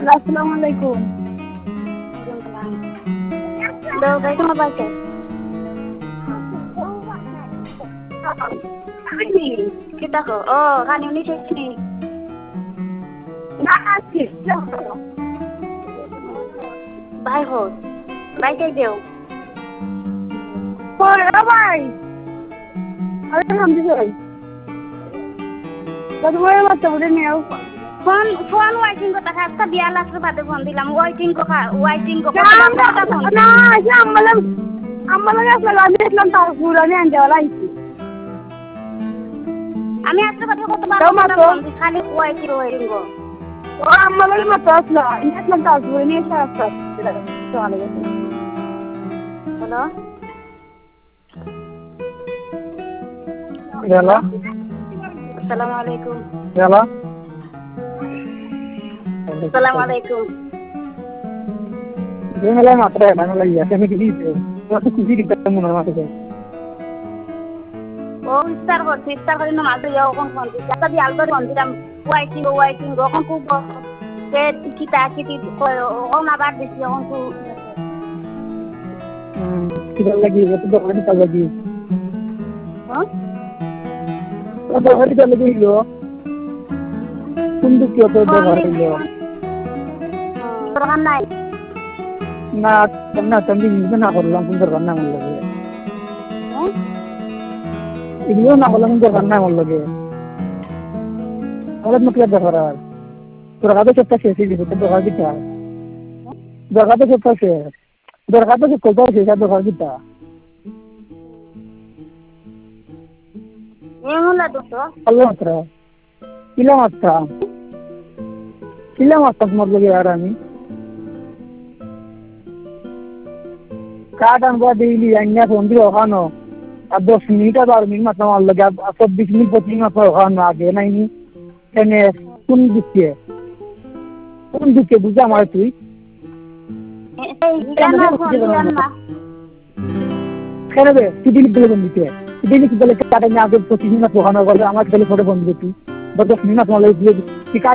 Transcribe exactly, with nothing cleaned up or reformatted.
আসসালামু আলাইকুম। দাও ভাই তোমার বাইকে kita ko oh kan ini sini na aski bye ho bye ke deo kore bye are ham di hoy bad boy mata bole ne au phone phone waiting ko ta ka biya las ke bade phone dilam waiting ko ka waiting ko na ya ammalam ammalam asla lameslam ta pura ne anje wala isi আমি আজকে কথা কত বার বলছি খালি ওয়াইটি waiting গো ও আমাদের মত আসলো ইসলাম তো আসবে নি সারা চলে গেছে হ্যালো হ্যালো আসসালামু আলাইকুম হ্যালো আসসালামু আলাইকুম যেহেলা মাত্র বাংলা লাগিয়া তুমি কি দিছো তো খুশি দিতে মনে হয় oh istar ko istar ko no maso yo kon kon ta di aldo kon diram waiting waiting go kon ku ko ke kita kiti ko o na bar disi kon ku hmm kita lagi itu do kita lagi ha to do kita lagi lo kundu kyo to do lo program nai na na tambi na ko lang kun do na lagi इग्लो ना बोला मुझे करना है बोल लगे और मतलब देखो यार तो रखा तो चप्पा से ऐसे दिखते तो खाली था रखा तो चप्पा से रखा तो चप्पा से ऐसा तो खाली था ये मुला तो तो अल्लाह मात्रा किला मात्रा किला मात्रा मतलब यार आमी काटन को डेली अन्य फोन भी होगा ना अब दस मिनट बार मिनट मतलब मान लगे अब चौबीस मिनट पच्चीस मिनट पर खाना आगे नहीं कहने कौन दिखती है कौन दिखती है बुझा हमारे तू कहने बे तू दिल्ली के लिए बंदी है दिल्ली के लिए काटे में आगे पच्चीस मिनट पर खाना होगा हमारे पहले फोटो बंदी थी दस मिनट मान लगे